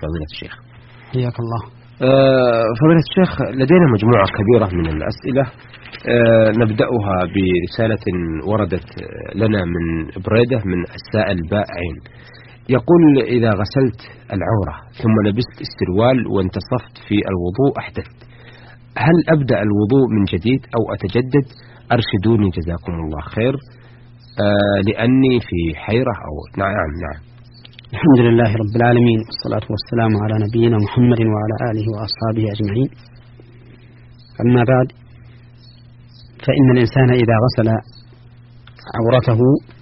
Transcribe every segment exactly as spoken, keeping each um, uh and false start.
فضيلة الشيخ. حياك الله. أه فضيلة الشيخ، لدينا مجموعة كبيرة من الأسئلة، أه نبدأها برسالة وردت لنا من بريدة من السائل بائعين. يقول: إذا غسلت العورة ثم لبست السروال وانتصفت في الوضوء أحدثت، هل أبدأ الوضوء من جديد أو أتجدد؟ أرشدوني جزاكم الله خير، آه لأني في حيرة. أو نعم نعم الحمد لله رب العالمين، والصلاة والسلام على نبينا محمد وعلى آله وأصحابه أجمعين. أما بعد، فإن الإنسان إذا غسل عورته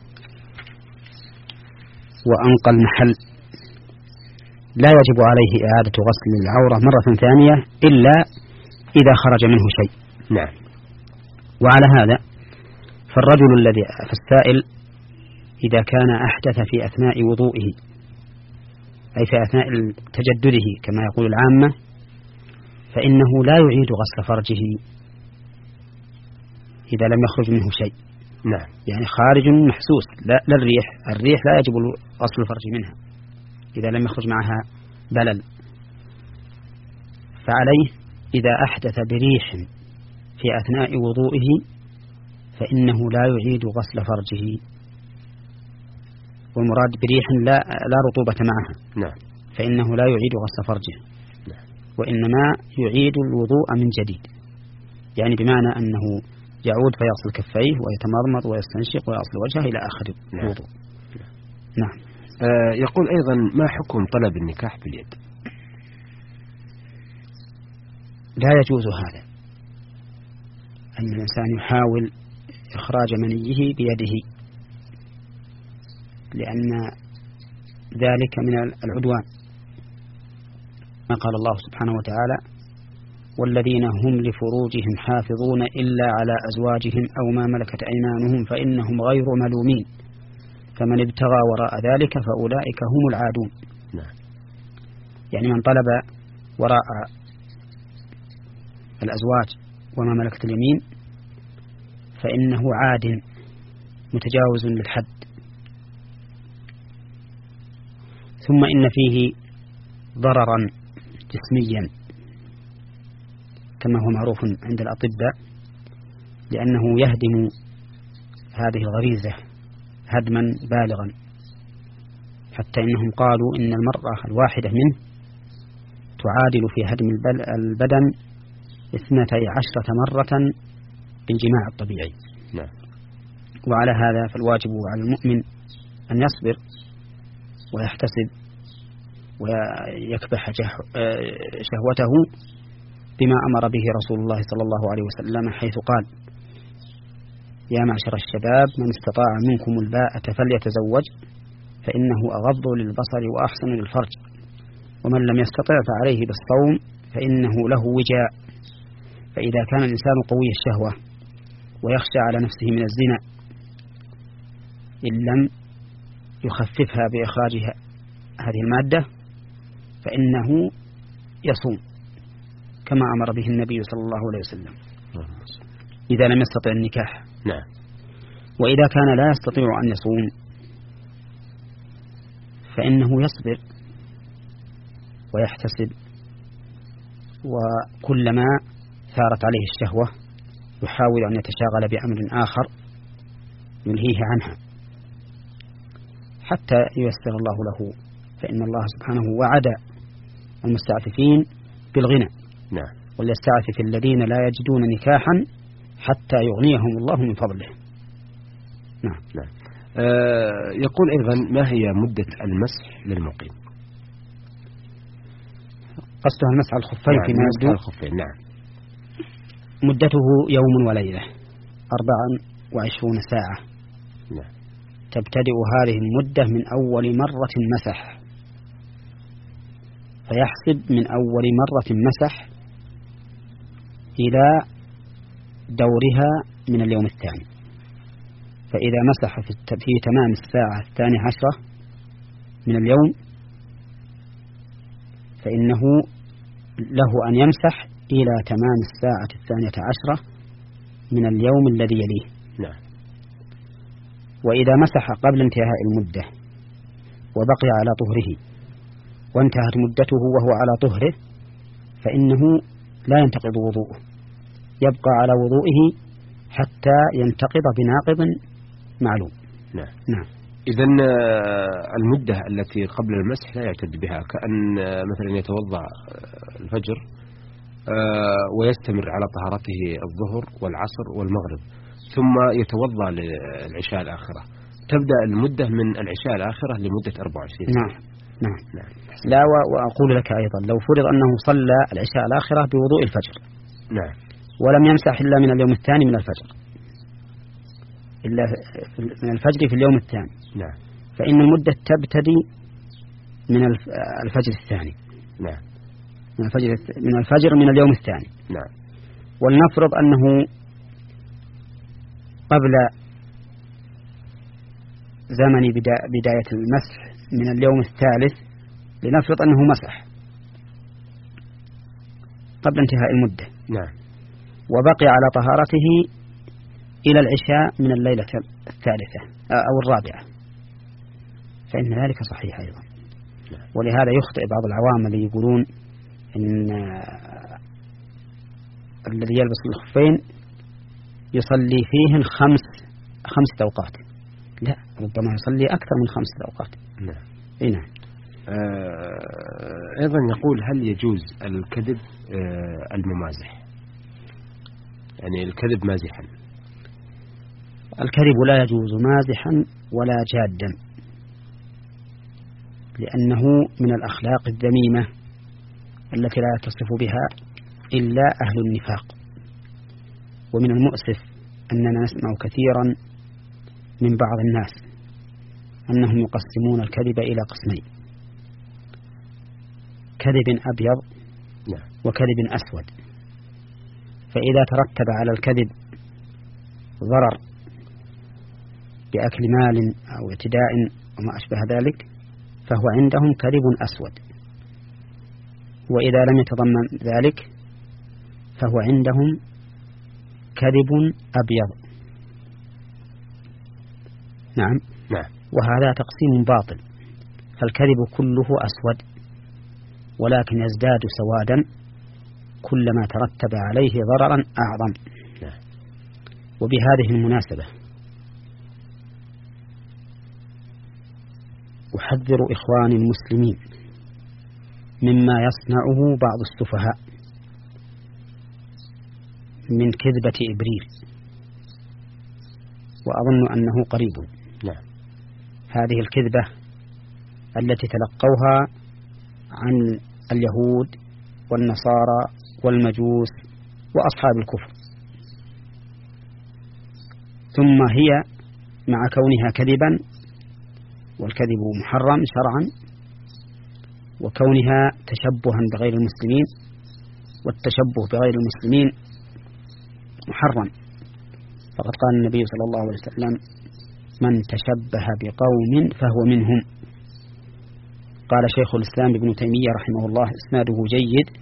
وأنقى المحل لا يجب عليه إعادة غسل العورة مرة ثانية إلا إذا خرج منه شيء. نعم. وعلى هذا فالرجل الذي فالسائل إذا كان أحدث في أثناء وضوئه، أي في أثناء تجدده كما يقول العامة، فإنه لا يعيد غسل فرجه إذا لم يخرج منه شيء. نعم. يعني خارج محسوس، لا, لا الريح الريح لا يجب غسل الفرج منها إذا لم يخرج معها بلل. فعليه إذا أحدث بريح في أثناء وضوئه فإنه لا يعيد غسل فرجه، والمراد بريح لا, لا رطوبة معها. نعم. فإنه لا يعيد غسل فرجه. نعم. وإنما يعيد الوضوء من جديد، يعني بمعنى أنه يعود فيغسل كفيه ويتمضمض ويستنشق ويغسل وجهه إلى آخر الوضوء. نعم. نعم. آه يقول أيضا: ما حكم طلب النكاح باليد؟ لا يجوز هذا، أن الإنسان يحاول إخراج منيه بيده، لأن ذلك من العدوان. ما قال الله سبحانه وتعالى: والذين هم لفروجهم حافظون إلا على أزواجهم أو ما ملكت أيمانهم فإنهم غير ملومين فمن ابتغى وراء ذلك فأولئك هم العادون. نعم. يعني من طلب وراء الأزواج وما ملكت اليمين فإنه عاد متجاوز للحد. ثم إن فيه ضررا جسميا كما هو معروف عند الأطباء، لأنه يهدم هذه الغريزة هدما بالغا، حتى إنهم قالوا إن المرأة الواحدة منه تعادل في هدم البدن اثنتي عشرة مرة بالجماع الطبيعي. نعم. وعلى هذا فالواجب على المؤمن أن يصبر ويحتسب ويكبح شهوته بما أمر به رسول الله صلى الله عليه وسلم، حيث قال: يا معشر الشباب من استطاع منكم الباءة فليتزوج فإنه أغض للبصر وأحسن للفرج، ومن لم يستطع فعليه بالصوم فإنه له وجاء. فإذا كان الإنسان قوي الشهوة ويخشى على نفسه من الزنا إن لم يخففها بإخراج هذه المادة فإنه يصوم كما أمر به النبي صلى الله عليه وسلم إذا لم يستطع النكاح. نعم. وإذا كان لا يستطيع أن يصوم فإنه يصبر ويحتسب، وكلما ثارت عليه الشهوة يحاول أن يتشاغل بأمر آخر يلهيه عنها حتى ييسر الله له، فإن الله سبحانه وعد المستعففين بالغنى. نعم. وليستعفف الذين لا يجدون نكاحا حتى يغنيهم الله من فضله. نعم. نعم. آه يقول أيضا: ما هي مدة المسح للمقيم؟ قصدها المسح على الخفين. نعم. فيما يبدو الخفين. نعم. مدته يوم وليلة أربعا وعشرون ساعة. نعم. تبتدئ هذه المدة من أول مرة مسح، فيحسب من أول مرة مسح إلى دورها من اليوم الثاني. فإذا مسح في تمام الساعة الثانية عشرة من اليوم فإنه له أن يمسح إلى تمام الساعة الثانية عشرة من اليوم الذي يليه. نعم. وإذا مسح قبل انتهاء المدة وبقي على طهره وانتهت مدته وهو على طهره فإنه لا ينتقض وضوءه، يبقى على وضوئه حتى ينتقض بناقض معلوم. نعم. نعم. إذن المدة التي قبل المسح لا يعتد بها، كأن مثلا يتوضأ الفجر ويستمر على طهارته الظهر والعصر والمغرب ثم يتوضأ للعشاء الآخرة، تبدأ المدة من العشاء الآخرة لمدة أربعة وعشرين سنة. نعم. نعم. نعم. لا، وأقول لك أيضا لو فرض أنه صلى العشاء الآخرة بوضوء الفجر، نعم، ولم يمسح إلا من اليوم الثاني من الفجر، إلا من الفجر في اليوم الثاني، نعم، فإن المدة تبتدي من الفجر الثاني. نعم، من الفجر من الفجر من اليوم الثاني. نعم. ولنفرض أنه قبل زمن بداية المسح من اليوم الثالث، لنفرض أنه مسح قبل انتهاء المدة، نعم، وبقي على طهارته إلى العشاء من الليلة الثالثة أو الرابعة، فإن ذلك صحيح أيضا. نعم. ولهذا يخطئ بعض العوام اللي يقولون إن الذي يلبس الخفين يصلي فيهن خمس خمس أوقات. لا، ربما يصلي أكثر من خمس أوقات. نعم. إيه نعم. آه أيضا يقول هل يجوز الكذب آه الممازح، يعني الكذب مازحا؟ الكذب لا يجوز مازحا ولا جادا، لأنه من الأخلاق الذميمة التي لا يتصف بها إلا أهل النفاق. ومن المؤسف أننا نسمع كثيرا من بعض الناس أنهم يقسمون الكذب إلى قسمين: كذب أبيض وكذب أسود. فإذا ترتب على الكذب ضرر بأكل مال أو اعتداء وما أشبه ذلك فهو عندهم كذب أسود، وإذا لم يتضمن ذلك فهو عندهم كذب أبيض. نعم. نعم. وهذا تقسيم باطل، فالكذب كله أسود، ولكن يزداد سوادا كلما ترتب عليه ضررا أعظم. نعم. وبهذه المناسبة أحذر إخواني المسلمين مما يصنعه بعض السفهاء من كذبة إبريل، وأظن أنه قريب. نعم. هذه الكذبة التي تلقوها عن اليهود والنصارى والمجوس وأصحاب الكفر، ثم هي مع كونها كذبا، والكذب محرم شرعا، وكونها تشبها بغير المسلمين، والتشبه بغير المسلمين محرم، فقد قال النبي صلى الله عليه وسلم: من تشبه بقوم فهو منهم. قال شيخ الإسلام ابن تيمية رحمه الله: إسناده جيد،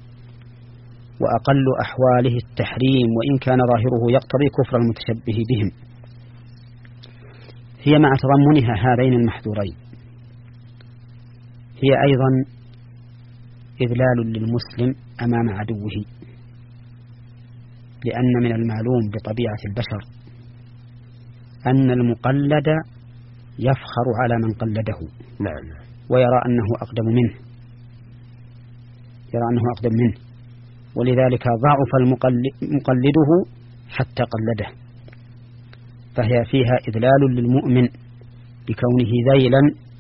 وأقل أحواله التحريم، وإن كان ظاهره يقتضي كفر المتشبه بهم. هي مع تضمنها هذين المحذورين هي أيضا إذلال للمسلم أمام عدوه، لأن من المعلوم بطبيعة البشر أن المقلد يفخر على من قلده. نعم. ويرى أنه أقدم منه يرى أنه أقدم منه ولذلك ضعف مقلده حتى قلده، فهي فيها إذلال للمؤمن بكونه ذيلا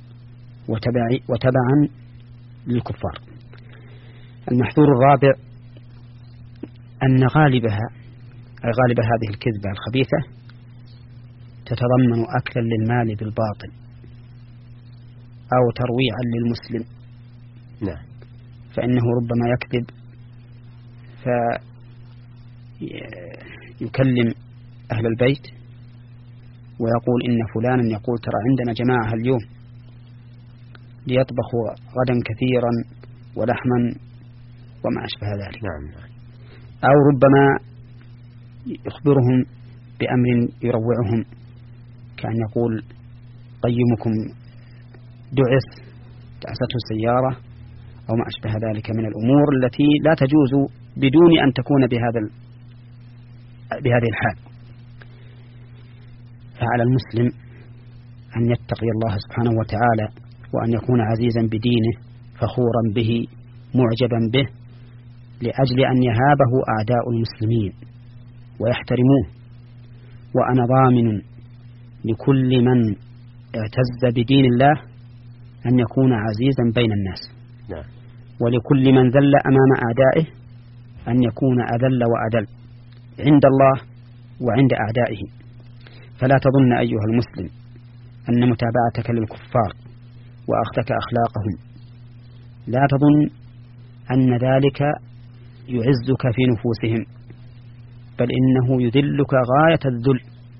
وتبعا للكفار. المحذور الرابع أن غالبها غالب هذه الكذبة الخبيثة تتضمن أكلا للمال بالباطل أو ترويعا للمسلم. نعم. فإنه ربما يكذب فيكلم أهل البيت ويقول إن فلانا يقول ترى عندنا جماعة اليوم ليطبخوا غدا كثيرا ولحما وما أشبه ذلك. نعم. أو ربما يخبرهم بأمر يروعهم، كأن يقول قيمكم دعس دعسته السيارة أو ما أشبه ذلك من الأمور التي لا تجوز بدون أن تكون بهذا بهذه الحال. فعلى المسلم أن يتقي الله سبحانه وتعالى، وأن يكون عزيزا بدينه فخورا به معجبا به، لأجل أن يهابه أعداء المسلمين ويحترموه. وأنا ضامن لكل من اعتز بدين الله أن يكون عزيزا بين الناس، ولكل من ذل أمام أعدائه أن يكون أذل وأذل عند الله وعند أعدائه. فلا تظن أيها المسلم أن متابعتك للكفار وأخذك أخلاقهم، لا تظن أن ذلك يعزك في نفوسهم، بل إنه يذلك غاية الذل،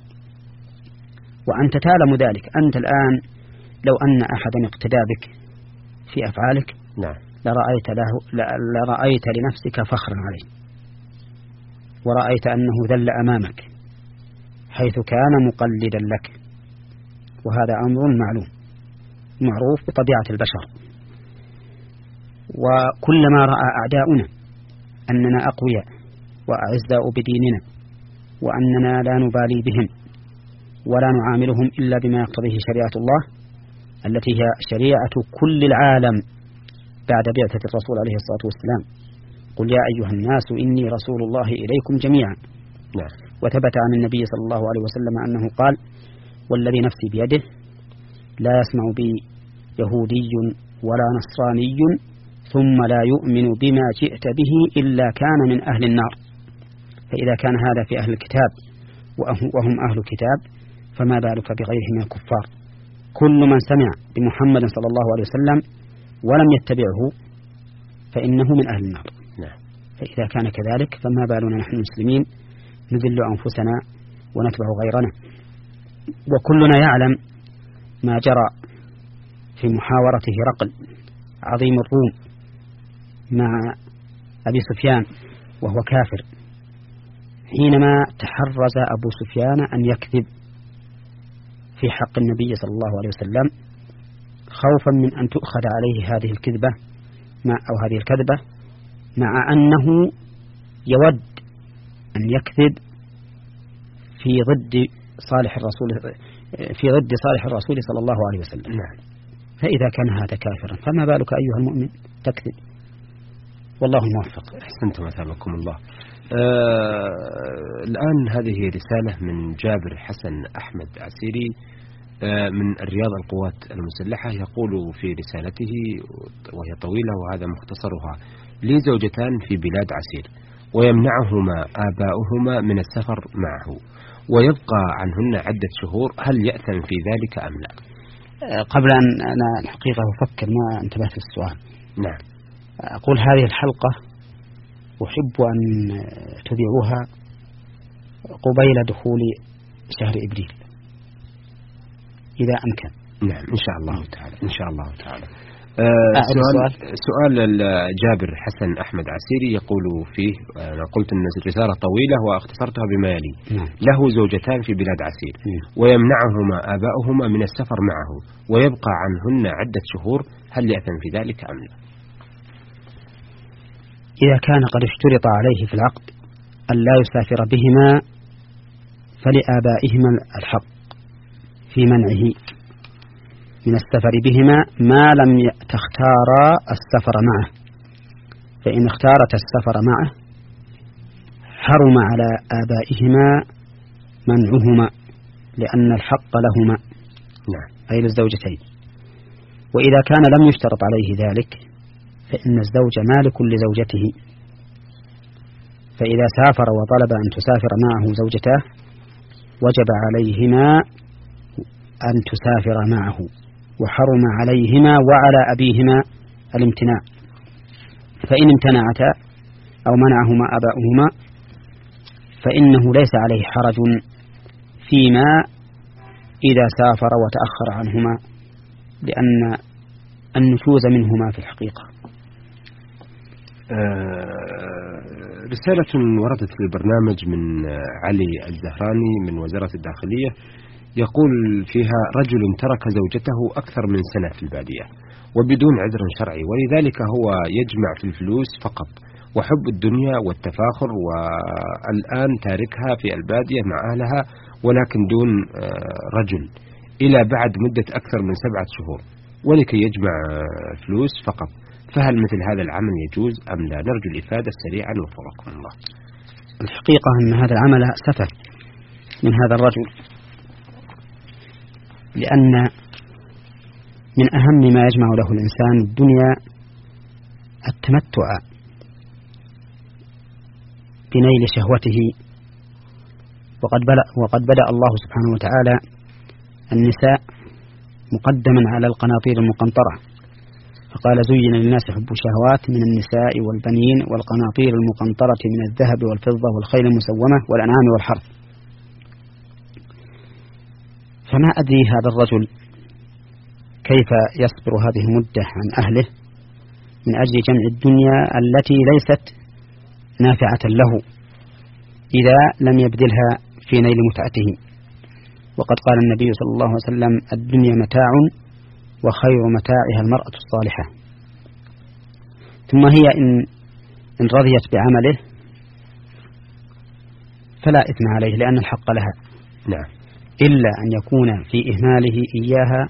وأنت تعلم ذلك. أنت الآن لو أن أحدا اقتدى بك في أفعالك نعم. لرأيت, له لرأيت لنفسك فخرا عليه، ورأيت أنه ذل أمامك حيث كان مقلدا لك، وهذا أمر معلوم معروف بطبيعة البشر. وكلما رأى أعداؤنا أننا أقوياء وأعزاء بديننا، وأننا لا نبالي بهم ولا نعاملهم إلا بما يقتضيه شريعة الله التي هي شريعة كل العالم بعد بعثة الرسول عليه الصلاة والسلام، قل يا أيها الناس إني رسول الله إليكم جميعا. وثبت عن النبي صلى الله عليه وسلم أنه قال: والذي نفسي بيده لا يسمع بي يهودي ولا نصراني ثم لا يؤمن بما جئت به إلا كان من أهل النار. فإذا كان هذا في أهل الكتاب وهم أهل الكتاب، فما بالك بغيرهم من الكفار؟ كل من سمع بمحمد صلى الله عليه وسلم ولم يتبعه فإنه من أهل النار. فإذا كان كذلك فما بالنا نحن المسلمين نذل أنفسنا ونتبع غيرنا. وكلنا يعلم ما جرى في محاورة هرقل عظيم الروم مع أبي سفيان وهو كافر، حينما تحرز أبو سفيان أن يكذب في حق النبي صلى الله عليه وسلم خوفا من أن تؤخذ عليه هذه الكذبة مع أو هذه الكذبة، مع أنه يود أن يكذب في ضد صالح الرسول في ضد صالح الرسول صلى الله عليه وسلم. فإذا كان هذا كافرا فما بالك أيها المؤمن تكذب؟ والله الموفق. أحسنتم مثابكم الله. آه الآن هذه رسالة من جابر حسن أحمد عسيري آه من الرياض القوات المسلحة، يقول في رسالته وهي طويلة وهذا مختصرها: لي زوجتان في بلاد عسير ويمنعهما آباؤهما من السفر معه ويبقى عنهن عدة شهور، هل يأثم في ذلك أم لا؟ قبل أن أنا الحقيقة أفكر ما انتبهت للسؤال. نعم. أقول هذه الحلقة أحب أن تذيعوها قبيل دخول شهر إبريل إذا أمكن. نعم إن شاء الله تعالى. إن شاء الله تعالى. آه سؤال, سؤال جابر حسن أحمد عسيري يقول فيه: أنا قلت أن الرسالة طويلة واختصرتها بما يلي. نعم. له زوجتان في بلاد عسير ويمنعهما آباؤهما من السفر معه ويبقى عنهن عدة شهور، هل يأثم في ذلك أم لا؟ إذا كان قد اشترط عليه في العقد أن لا يسافر بهما فلآبائهما الحق في منعه من السفر بهما ما لم تختارا السفر معه، فإن اختارت السفر معه حرم على آبائهما منعهما لأن الحق لهما. نعم. أي للزوجتين. وإذا كان لم يشترط عليه ذلك فإن الزوج مالك لزوجته، فإذا سافر وطلب أن تسافر معه زوجته وجب عليهما أن تسافر معه، وحرم عليهما وعلى أبيهما الامتناع. فإن امتنعتا أو منعهما آباؤهما فإنه ليس عليه حرج فيما إذا سافر وتأخر عنهما، لأن النشوز منهما في الحقيقة. آه رسالة وردت في البرنامج من علي الزهراني من وزارة الداخلية، يقول فيها: رجل ترك زوجته أكثر من سنة في البادية وبدون عذر شرعي، ولذلك هو يجمع في الفلوس فقط وحب الدنيا والتفاخر، والآن تاركها في البادية مع أهلها ولكن دون رجل إلى بعد مدة أكثر من سبعة شهور، ولكي يجمع فلوس فقط. فهل مثل هذا العمل يجوز أم لا؟ نرجو الإفادة سريعا وفقكم الله. الحقيقة أن هذا العمل سفه من هذا الرجل، لأن من أهم ما يجمع له الإنسان الدنيا التمتع بنيل شهوته، وقد وقد بدأ الله سبحانه وتعالى النساء مقدما على القناطير المقنطرة، فقال: زين للناس حب الشهوات من النساء والبنين والقناطير المقنطرة من الذهب والفضة والخيل المسومة والأنعام والحرث. فما أدري هذا الرجل كيف يصبر هذه المدة عن أهله من أجل جمع الدنيا التي ليست نافعة له إذا لم يبذلها في نيل متعته. وقد قال النبي صلى الله عليه وسلم: الدنيا متاع وخير متاعها المرأة الصالحة. ثم هي إن, إن رضيت بعمله فلا إثم عليه لأن الحق لها، نعم، إلا أن يكون في إهماله إياها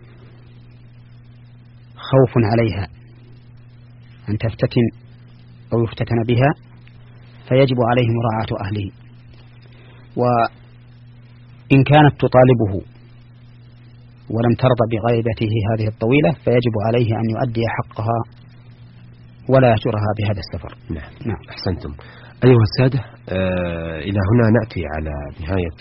خوف عليها أن تفتتن أو يفتتن بها، فيجب عليه مراعاة أهله. وإن كانت تطالبه ولم ترضى بغيبته هذه الطويلة فيجب عليه أن يؤدي حقها ولا يهجرها بهذا السفر. نعم. نعم، أحسنتم. أيها السادة، آه إلى هنا نأتي على نهاية